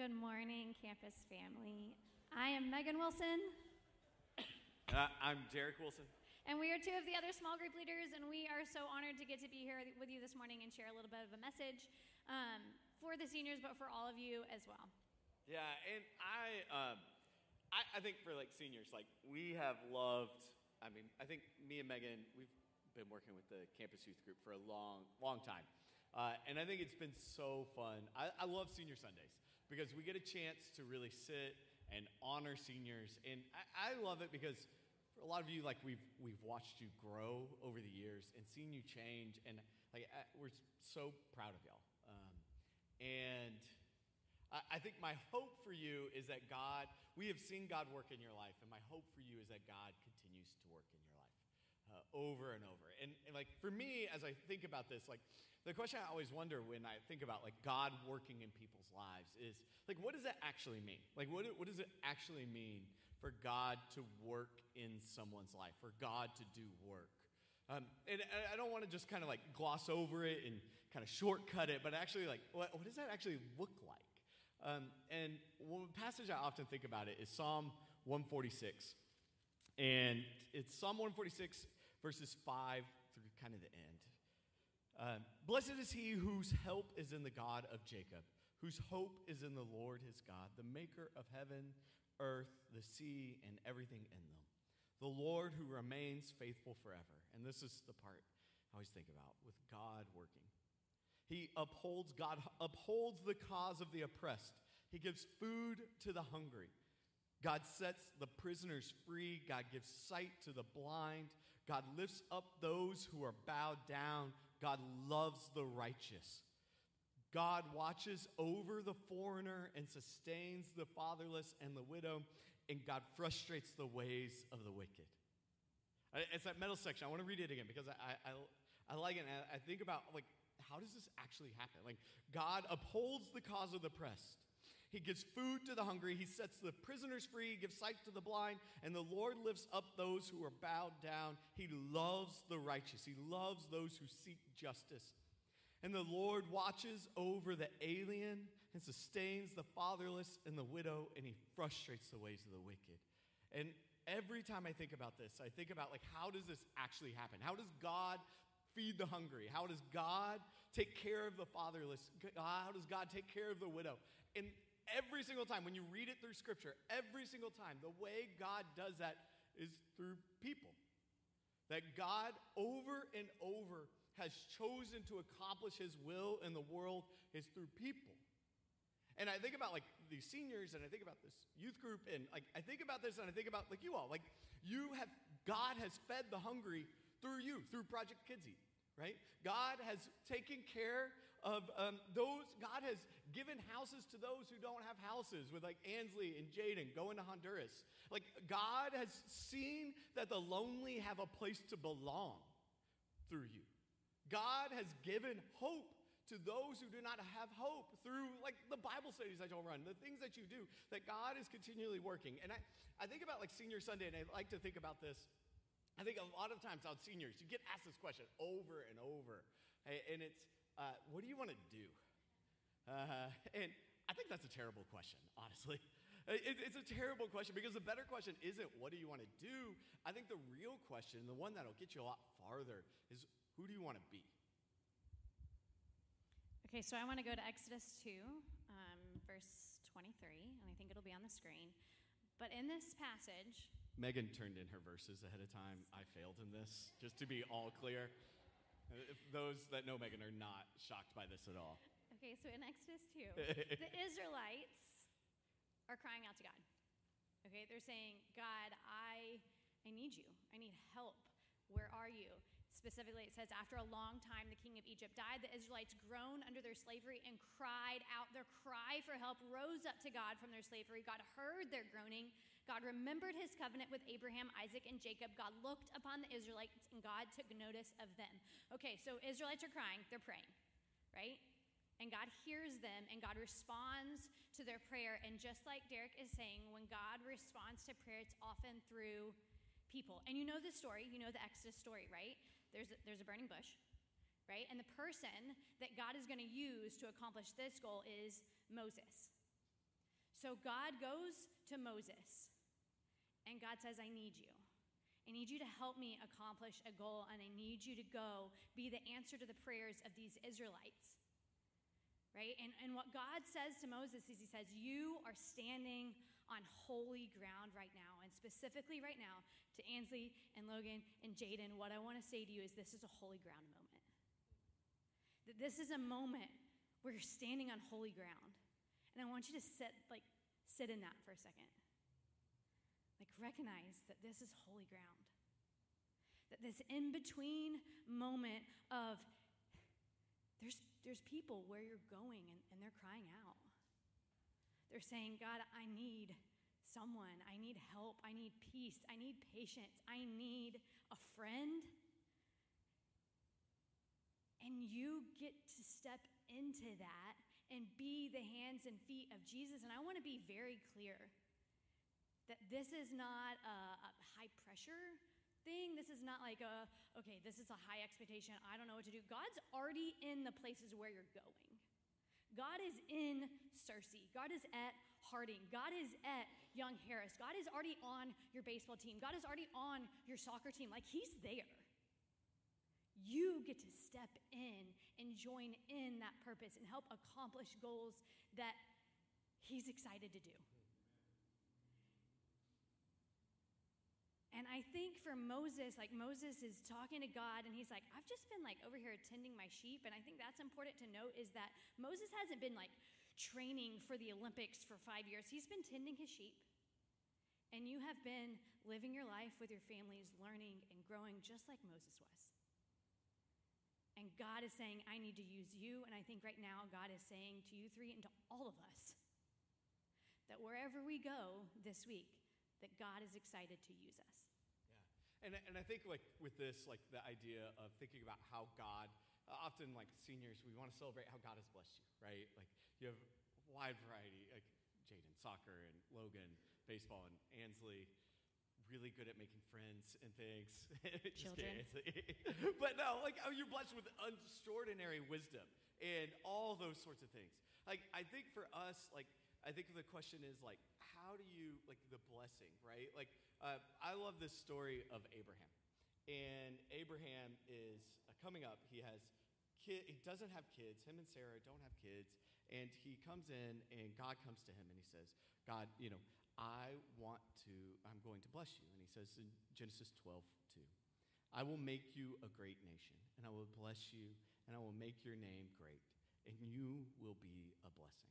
Good morning, campus family. I am Megan Wilson. I'm Derek Wilson. And we are two of the other small group leaders, and we are so honored to get to be here with you this morning and share a little bit of a message for the seniors, but for all of you as well. Yeah, and I think for like seniors, like we have loved, I think me and Megan, we've been working with the campus youth group for a long time. And I think it's been so fun. I love Senior Sundays because we get a chance to really sit and honor seniors. And I love it because for a lot of you, like we've watched you grow over the years and seen you change. And like we're so proud of y'all. And I think my hope for you is that we have seen God work in your life. And my hope for you is that God continues to work in your life. Over and over. And like for me, as I think about this, like the question I always wonder when I think about like God working in people's lives is like, what does that actually mean? Like what does it actually mean for God to work in someone's life, for God to do work? And I don't want to just kind of like gloss over it and kind of shortcut it, but actually like, what does that actually look like? And one passage I often think about it is Psalm 146. And it's Psalm 146, verses 5 through kind of the end. Blessed is he whose help is in the God of Jacob, whose hope is in the Lord his God, the maker of heaven, earth, the sea, and everything in them. The Lord who remains faithful forever. And this is the part I always think about with God working. God upholds the cause of the oppressed. He gives food to the hungry. God sets the prisoners free. God gives sight to the blind. God lifts up those who are bowed down. God loves the righteous. God watches over the foreigner and sustains the fatherless and the widow. And God frustrates the ways of the wicked. It's that middle section. I want to read it again because I like it. And I think about, like, how does this actually happen? Like, God upholds the cause of the oppressed. He gives food to the hungry. He sets the prisoners free. He gives sight to the blind. And the Lord lifts up those who are bowed down. He loves the righteous. He loves those who seek justice. And the Lord watches over the alien and sustains the fatherless and the widow, and he frustrates the ways of the wicked. And every time I think about this, I think about, like, how does this actually happen? How does God feed the hungry? How does God take care of the fatherless? How does God take care of the widow? And every single time, when you read it through Scripture, every single time, the way God does that is through people. That God, over and over, has chosen to accomplish his will in the world is through people. And I think about, like, these seniors, and I think about this youth group, and, like, I think about this, and I think about, like, you all. Like, God has fed the hungry through you, through Project Kids Eat. Right? God has taken care of those. God has given houses to those who don't have houses, with like Ansley and Jaden going to Honduras. Like, God has seen that the lonely have a place to belong through you. God has given hope to those who do not have hope through, like, the Bible studies that you'll run, the things that you do, that God is continually working. And I think about, like, Senior Sunday, and I like to think about this. I think a lot of times out seniors, you get asked this question over and over. And it's, what do you want to do? And I think that's a terrible question, honestly. It's a terrible question because the better question isn't what do you want to do? I think the real question, the one that'll get you a lot farther, is who do you want to be? Okay, so I want to go to Exodus 2, verse 23, and I think it'll be on the screen. But in this passage, Megan turned in her verses ahead of time. I failed in this, just to be all clear. If those that know Megan are not shocked by this at all. Okay, so in Exodus 2, the Israelites are crying out to God. Okay, they're saying, God, I need you. I need help. Where are you? Specifically, it says, after a long time, the king of Egypt died. The Israelites groaned under their slavery and cried out. Their cry for help rose up to God from their slavery. God heard their groaning. God remembered his covenant with Abraham, Isaac, and Jacob. God looked upon the Israelites, and God took notice of them. Okay, so Israelites are crying. They're praying, right? And God hears them, and God responds to their prayer. And just like Derek is saying, when God responds to prayer, it's often through people. And you know the story. You know the Exodus story, right? There's a burning bush, right? And the person that God is going to use to accomplish this goal is Moses. So God goes to Moses, and God says, I need you. I need you to help me accomplish a goal, and I need you to go be the answer to the prayers of these Israelites. Right? And what God says to Moses is he says, you are standing on holy ground right now. And specifically right now, to Ansley and Logan and Jaden, what I want to say to you is this is a holy ground moment. That this is a moment where you're standing on holy ground. And I want you to sit in that for a second. Recognize that this is holy ground. That this in-between moment of there's people where you're going and they're crying out. They're saying, God, I need someone. I need help. I need peace. I need patience. I need a friend. And you get to step into that and be the hands and feet of Jesus. And I want to be very clear that this is not a high pressure thing. This is not like okay, this is a high expectation. I don't know what to do. God's already in the places where you're going. God is in Searcy. God is at Harding. God is at Young Harris. God is already on your baseball team. God is already on your soccer team. He's there. You get to step in and join in that purpose and help accomplish goals that he's excited to do. And I think for Moses, Moses is talking to God, and he's like, I've just been over here tending my sheep. And I think that's important to note is that Moses hasn't been training for the Olympics for 5 years. He's been tending his sheep. And you have been living your life with your families, learning and growing just like Moses was. And God is saying, I need to use you. And I think right now God is saying to you three and to all of us that wherever we go this week, that God is excited to use us. Yeah. And I think with this, the idea of thinking about how God, often seniors, we want to celebrate how God has blessed you, right? You have a wide variety, Jaden, soccer, and Logan, baseball, and Ansley, really good at making friends and things. Children. But no, you're blessed with extraordinary wisdom and all those sorts of things. I think for us, I think the question is how do you, the blessing, right? I love this story of Abraham. And Abraham is coming up. He doesn't have kids. Him and Sarah don't have kids. And he comes in, and God comes to him, and he says, God, I'm going to bless you. And he says in Genesis 12:2, I will make you a great nation, and I will bless you, and I will make your name great, and you will be a blessing.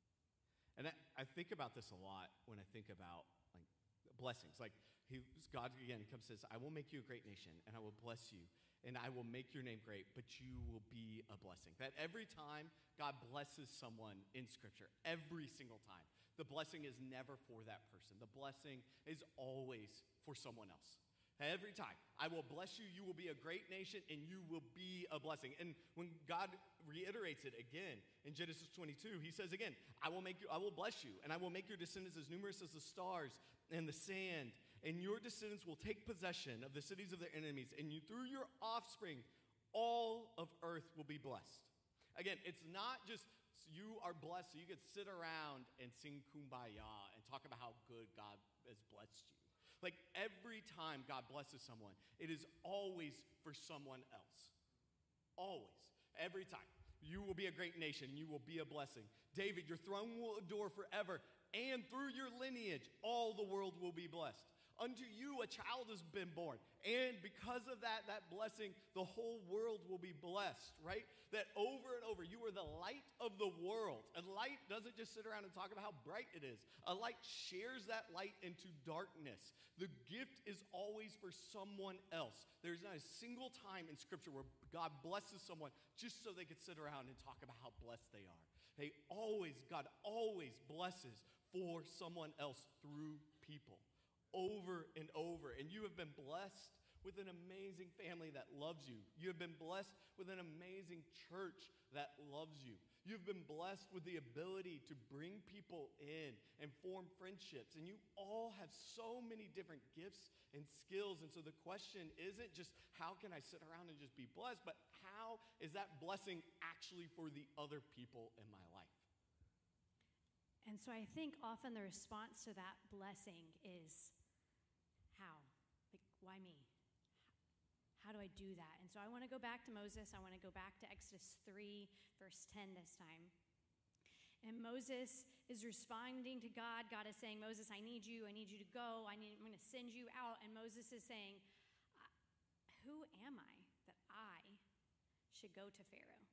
And I think about this a lot when I think about blessings. God again comes and says, I will make you a great nation, and I will bless you, and I will make your name great, but you will be a blessing. That every time God blesses someone in Scripture, every single time, the blessing is never for that person. The blessing is always for someone else. Every time. I will bless you, you will be a great nation, and you will be a blessing. And when God reiterates it again in Genesis 22, he says again, I will bless you, and I will make your descendants as numerous as the stars and the sand, and your descendants will take possession of the cities of their enemies, and through your offspring, all of earth will be blessed. Again, it's not just you are blessed so you could sit around and sing Kumbaya and talk about how good God has blessed you. Every time God blesses someone, it is always for someone else. Always. Every time. You will be a great nation. You will be a blessing. David, your throne will endure forever, and through your lineage, all the world will be blessed. Unto you a child has been born, and because of that blessing, the whole world will be blessed, right? That over and over, you are the light of the world. And light doesn't just sit around and talk about how bright it is. A light shares that light into darkness. The gift is always for someone else. There's not a single time in Scripture where God blesses someone just so they could sit around and talk about how blessed they are. God always blesses for someone else through people. Over and over. And you have been blessed with an amazing family that loves you. You have been blessed with an amazing church that loves you. You've been blessed with the ability to bring people in and form friendships. And you all have so many different gifts and skills. And so the question isn't just how can I sit around and just be blessed, but how is that blessing actually for the other people in my life? And And so I think often the response to that blessing is, how? Like, why me? How do I do that? And so I want to go back to Moses. I want to go back to Exodus 3, verse 10 this time. And Moses is responding to God. God is saying, Moses, I need you to go. I'm going to send you out. And Moses is saying, who am I that I should go to Pharaoh?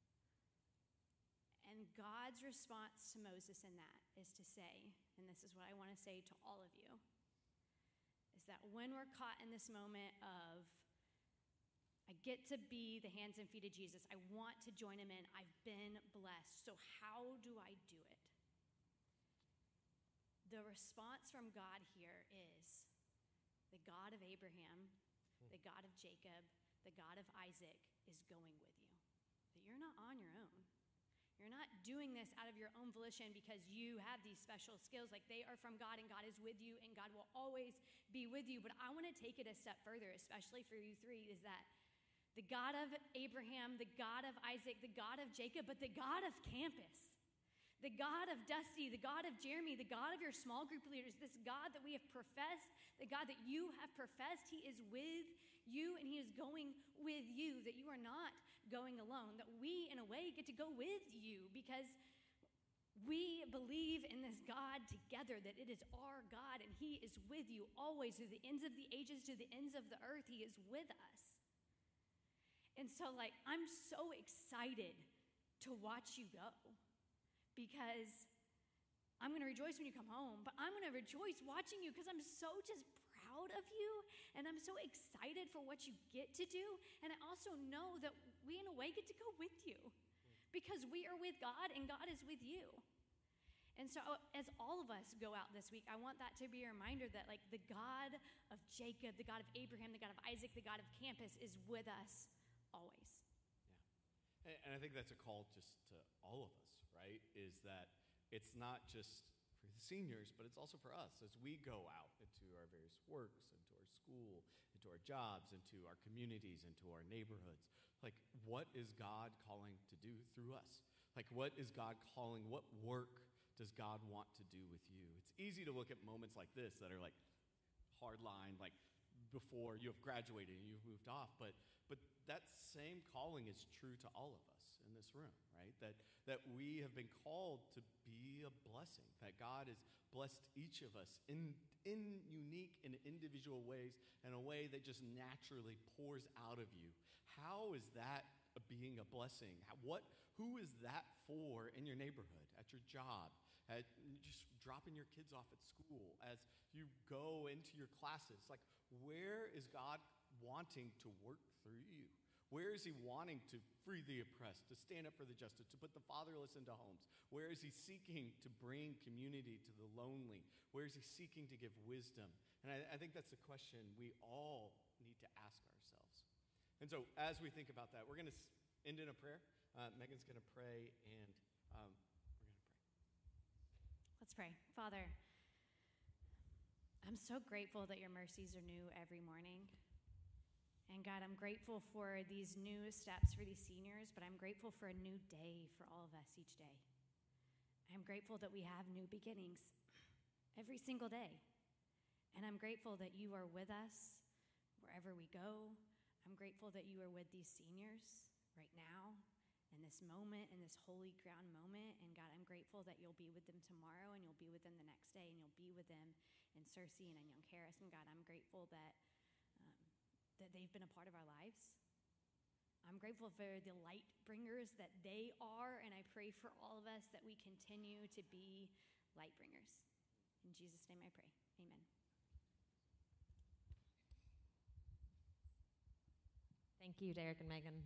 And God's response to Moses in that is to say, and this is what I want to say to all of you, is that when we're caught in this moment of, I get to be the hands and feet of Jesus, I want to join him in, I've been blessed, so how do I do it? The response from God here is, the God of Abraham, the God of Jacob, the God of Isaac is going with you. That you're not on your own. You're not doing this out of your own volition because you have these special skills. Like, they are from God, and God is with you, and God will always be with you. But I want to take it a step further, especially for you three, is that the God of Abraham, the God of Isaac, the God of Jacob, but the God of campus, the God of Dusty, the God of Jeremy, the God of your small group leaders, this God that we have professed, the God that you have professed, he is with you and he is going with you, that you are not going alone, that we, in a way, get to go with you because we believe in this God together, that it is our God and he is with you always, through the ends of the ages, to the ends of the earth, he is with us. And so, I'm so excited to watch you go because I'm going to rejoice when you come home, but I'm going to rejoice watching you because I'm so just proud of you, and I'm so excited for what you get to do, and I also know that we, in a way, get to go with you because we are with God, and God is with you. And so as all of us go out this week, I want that to be a reminder that, the God of Jacob, the God of Abraham, the God of Isaac, the God of campus is with us always. Yeah. And I think that's a call just to all of us, right? Is that it's not just for the seniors, but it's also for us as we go out into our various works, into our school, into our jobs, into our communities, into our neighborhoods. What is God calling to do through us? What is God calling? What work does God want to do with you? It's easy to look at moments like this that are hard line, before you have graduated and you've moved off, but that same calling is true to all of us in this room, right? That we have been called to be a blessing, that God has blessed each of us in unique and individual ways, in a way that just naturally pours out of you. How is that being a blessing? Who is that for in your neighborhood, at your job, at just dropping your kids off at school, as you go into your classes? Where is God wanting to work through you? Where is he wanting to free the oppressed, to stand up for the justice, to put the fatherless into homes? Where is he seeking to bring community to the lonely? Where is he seeking to give wisdom? And I think that's the question we all need to ask ourselves. And so as we think about that, we're going to end in a prayer. Megan's going to pray, and we're going to pray. Let's pray. Father, I'm so grateful that your mercies are new every morning. And God, I'm grateful for these new steps for these seniors, but I'm grateful for a new day for all of us each day. I'm grateful that we have new beginnings every single day. And I'm grateful that you are with us wherever we go. I'm grateful that you are with these seniors right now, in this moment, in this holy ground moment. And God, I'm grateful that you'll be with them tomorrow, and you'll be with them the next day, and you'll be with them in Searcy and in Young Harris. And God, I'm grateful that they've been a part of our lives. I'm grateful for the light bringers that they are, and I pray for all of us that we continue to be light bringers. In Jesus' name I pray. Amen. Thank you, Derek and Megan.